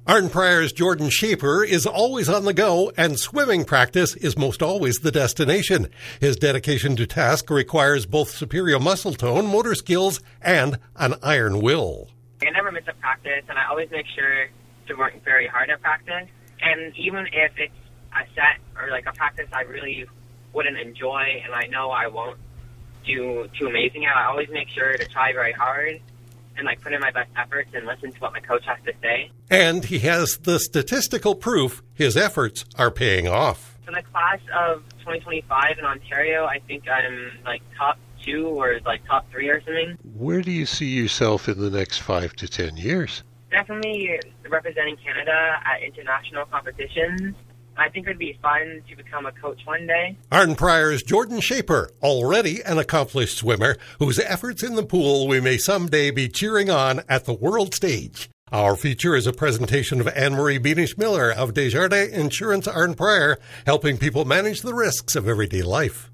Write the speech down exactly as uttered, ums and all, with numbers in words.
Arden Pryor's Jordan Shaper is always on the go, and swimming practice is most always the destination. His dedication to task requires both superior muscle tone, motor skills, and an iron will. I never miss a practice, and I always make sure to work very hard at practice. And even if it's a set or like a practice I really wouldn't enjoy and I know I won't do too amazing at, I always make sure to try very hard and like put in my best efforts and listen to what my coach has to say. And he has the statistical proof his efforts are paying off. For the class of twenty twenty-five in Ontario, I think I'm like top two or like top three or something. Where do you see yourself in the next five to ten years? Definitely representing Canada at international competitions. I think it would be fun to become a coach one day. Arden Pryor's Jordan Shaper, already an accomplished swimmer, whose efforts in the pool we may someday be cheering on at the world stage. Our feature is a presentation of Anne-Marie Beanish-Miller of Desjardins Insurance Arden Pryor, helping people manage the risks of everyday life.